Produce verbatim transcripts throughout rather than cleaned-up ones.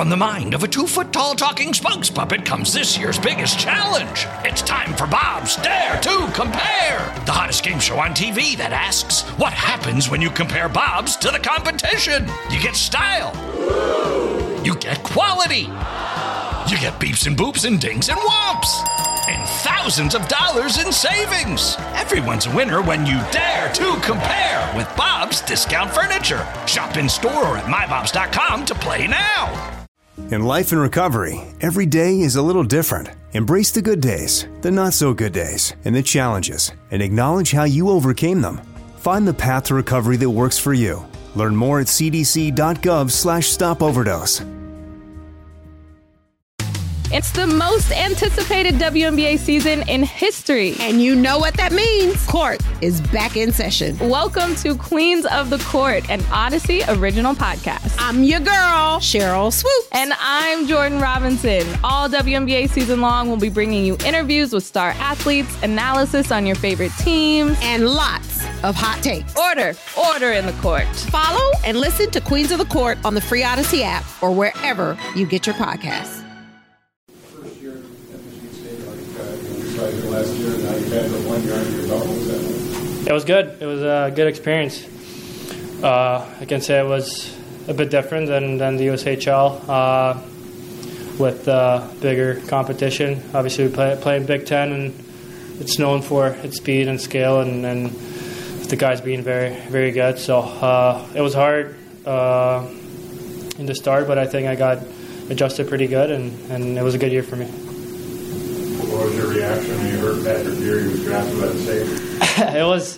From the mind of a two-foot-tall talking spokes puppet comes this year's biggest challenge. It's time for Bob's Dare to Compare, the hottest game show on T V that asks, what happens when you compare Bobs to the competition? You get style. You get quality. You get beeps and boops and dings and whomps. And thousands of dollars in savings. Everyone's a winner when you dare to compare with Bob's Discount Furniture. Shop in store or at my bobs dot com to play now. In life and recovery, every day is a little different. Embrace the good days, the not-so-good days, and the challenges, and acknowledge how you overcame them. Find the path to recovery that works for you. Learn more at c d c dot gov slash stop overdose. It's the most anticipated W N B A season in history. And you know what that means. Court is back in session. Welcome to Queens of the Court, an Odyssey original podcast. I'm your girl, Cheryl Swoop. And I'm Jordan Robinson. All W N B A season long, we'll be bringing you interviews with star athletes, analysis on your favorite teams, and lots of hot takes. Order, order in the court. Follow and listen to Queens of the Court on the free Odyssey app or wherever you get your podcasts. Last year, now you've had the one year under your belt. What was that like? It was good. It was a good experience. Uh, I can say it was a bit different than, than the U S H L uh, with uh, bigger competition. Obviously, we play, play in Big Ten, and it's known for its speed and scale, and, and the guys being very, very good. So uh, it was hard uh, in the start, but I think I got adjusted pretty good, and, and it was a good year for me. What was your reaction when you heard Patrick Geary was drafted by the Sabres? It was,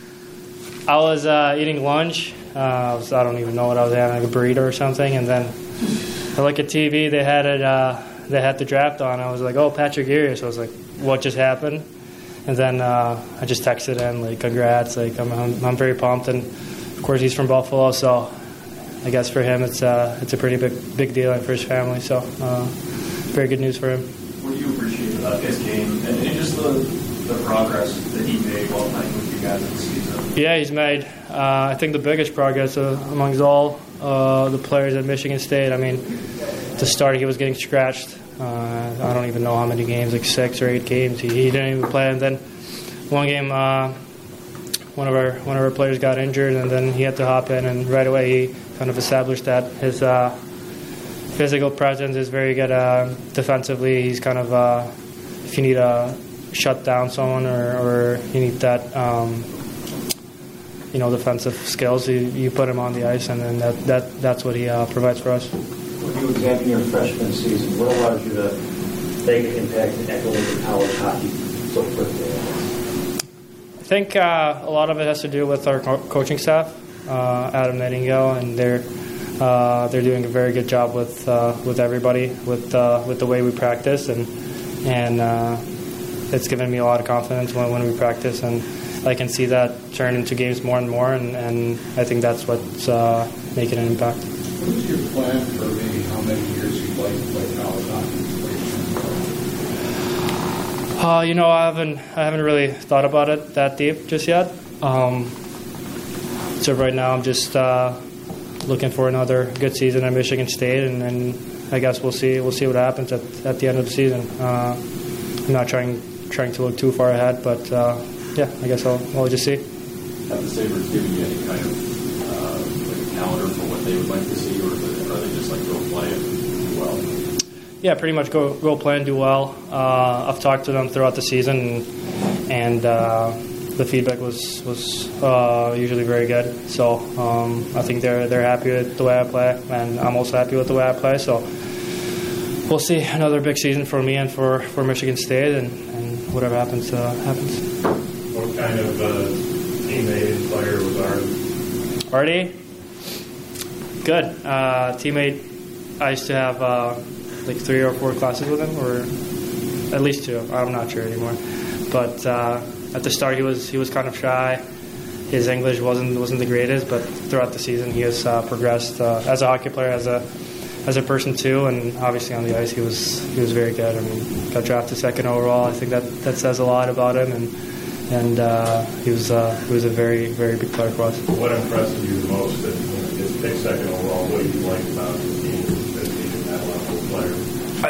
I was uh, eating lunch. Uh, I, was, I don't even know what I was having, like a burrito or something. And then I look at T V, they had it, uh, they had the draft on. I was like, oh, Patrick Geary. So I was like, what just happened? And then uh, I just texted him, like, congrats. Like, I'm, I'm, I'm very pumped. And of course, he's from Buffalo. So I guess for him, it's, uh, it's a pretty big, big deal, and for his family. So uh, very good news for him. What do you appreciate about his game and, and just the, the progress that he made while playing with you guys in the season? Yeah, he's made, uh, I think, the biggest progress uh, amongst all uh, the players at Michigan State. I mean, to start, he was getting scratched. Uh, I don't even know how many games, like six or eight games. He, he didn't even play. And then one game, uh, one of our one of our players got injured, and then he had to hop in. And right away, he kind of established that his uh, physical presence is very good uh, defensively. He's kind of, uh, if you need to shut down someone or, or you need that, um, you know, defensive skills, you, you put him on the ice, and then that, that that's what he uh, provides for us. When you examine your freshman season, what allows you to make an impact and echo in college hockey so quickly? I think uh, a lot of it has to do with our co- coaching staff, uh, Adam Nightingale, and they're Uh, they're doing a very good job with uh, with everybody, with uh, with the way we practice, and and uh, it's given me a lot of confidence when, when we practice, and I can see that turn into games more and more, and, and I think that's what's uh, making an impact. What is your plan for maybe how many years you'd like to play college hockey? Uh, you know, I haven't I haven't really thought about it that deep just yet. Um, so right now, I'm just Uh, looking for another good season at Michigan State, and, and I guess we'll see we'll see what happens at, at the end of the season. Uh, I'm not trying trying to look too far ahead, but uh, yeah, I guess I'll, I'll just see. Have the Sabres given you any kind of uh, like calendar for what they would like to see, or are they just like go play and do well? Yeah, pretty much go go play and do well. Uh, I've talked to them throughout the season, and, and uh, the feedback was was uh, usually very good. So um, I think they're they're happy with the way I play, and I'm also happy with the way I play. So we'll see another big season for me and for, for Michigan State, and, and whatever happens uh, happens. What kind of uh, teammate and player was Artie? Artie? Good. Uh, teammate. I used to have uh, like three or four classes with him, or at least two. I'm not sure anymore, but. Uh, At the start, he was he was kind of shy. His English wasn't wasn't the greatest, but throughout the season, he has uh, progressed uh, as a hockey player, as a as a person too, and obviously on the ice, he was he was very good. I mean, got drafted second overall. I think that, that says a lot about him, and and uh, he was uh, he was a very very big player for us. What impressed you the most that you know, his pick second overall? What did you like about his team? That he didn't have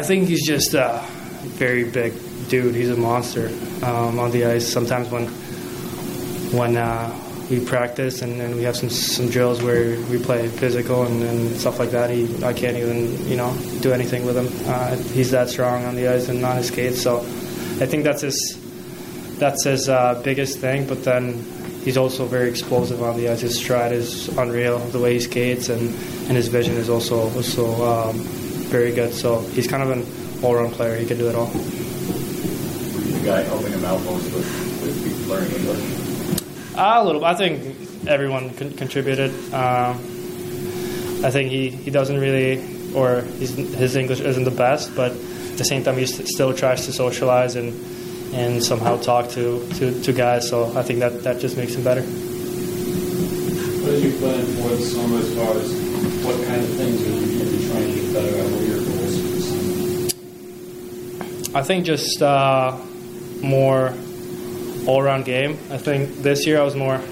think he's just a very big dude. He's a monster um, on the ice. Sometimes when when uh, we practice and, and we have some some drills where we play physical and, and stuff like that, he I can't even you know do anything with him. Uh, he's that strong on the ice and on his skates. So I think that's his that's his uh, biggest thing. But then he's also very explosive on the ice. His stride is unreal. The way he skates and, and his vision is also also um, very good. So he's kind of an all-around player. He can do it all. The guy helping him out most with, with learning English. Uh, a little. I think everyone con- contributed. Um, I think he, he doesn't really, or he's, his English isn't the best, but at the same time he st- still tries to socialize and and somehow talk to, to, to guys. So I think that, that just makes him better. What did you plan for the summer as far as what kind of things are you going to be trying to get better at? What are your goals for the summer? I think just uh, more all-around game. I think this year I was more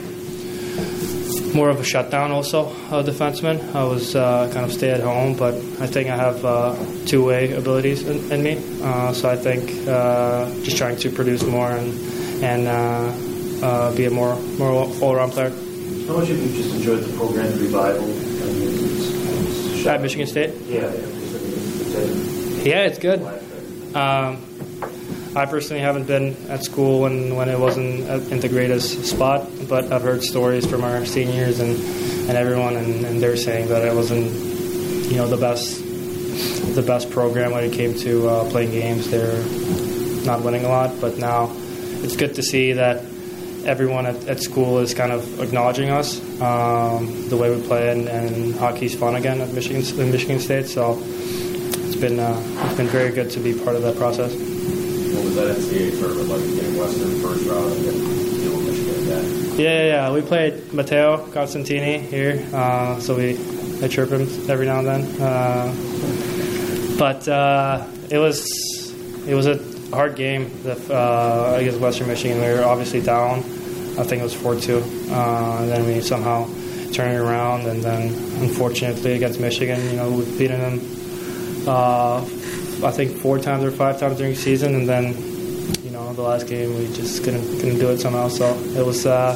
more of a shutdown also, a defenseman. I was uh, kind of stay at home, but I think I have uh, two-way abilities in, in me. Uh, so I think uh, just trying to produce more and and uh, uh, be a more more all-around player. How much have you just enjoyed the program revival? I mean, it's, it's At Michigan State? Yeah, yeah. It's, yeah, it's good. Um, I personally haven't been at school when, when it wasn't in the greatest spot, but I've heard stories from our seniors and, and everyone, and, and they're saying that it wasn't, you know, the best the best program when it came to uh, playing games. They're not winning a lot, but now it's good to see that everyone at, at school is kind of acknowledging us, um, the way we play, and, and hockey's fun again at Michigan in Michigan State. So it's been uh, it's been very good to be part of that process. What was that N C A A tournament like, getting Western first round and getting, you know, Michigan again? Yeah, yeah, yeah. We played Matteo Constantini here, uh, so we I chirp him every now and then. Uh, but uh, it was it was a hard game uh, against Western Michigan. We were obviously down. I think it was four two. Uh, and then we somehow turned it around, and then unfortunately against Michigan, you know, we've beaten them. Uh, I think four times or five times during the season, and then, you know, the last game we just couldn't couldn't do it somehow. So it was uh,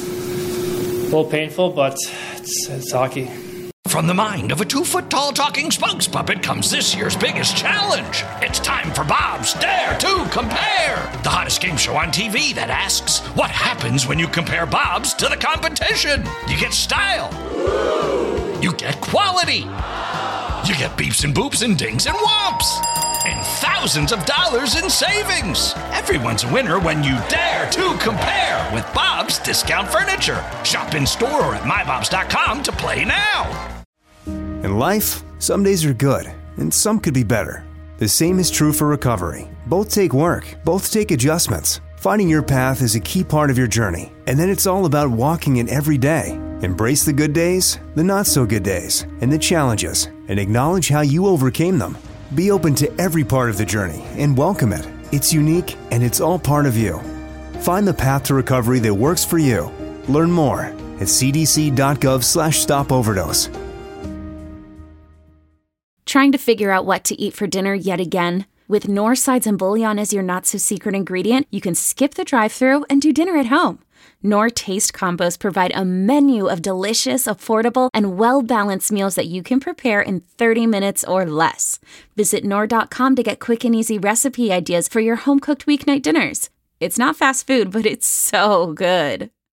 a little painful, but it's, it's hockey. From the mind of a two-foot-tall talking spokes puppet comes this year's biggest challenge. It's time for Bob's Dare to Compare, the hottest game show on T V that asks, what happens when you compare Bobs to the competition? You get style. You get quality. You get beeps and boops and dings and whomps. And thousands of dollars in savings. Everyone's a winner when you dare to compare with Bob's Discount Furniture. Shop in store or at my bobs dot com to play now. In life, some days are good, and some could be better. The same is true for recovery. Both take work, both take adjustments. Finding your path is a key part of your journey, and then it's all about walking it every day. Embrace the good days, the not-so-good days, and the challenges, and acknowledge how you overcame them. Be open to every part of the journey and welcome it. It's unique, and it's all part of you. Find the path to recovery that works for you. Learn more at c d c dot gov slash stop overdose. Trying to figure out what to eat for dinner yet again? With Knorr Sides and Bouillon as your not-so-secret ingredient, you can skip the drive-thru and do dinner at home. Knorr Taste Combos provide a menu of delicious, affordable, and well-balanced meals that you can prepare in thirty minutes or less. Visit Knorr dot com to get quick and easy recipe ideas for your home-cooked weeknight dinners. It's not fast food, but it's so good.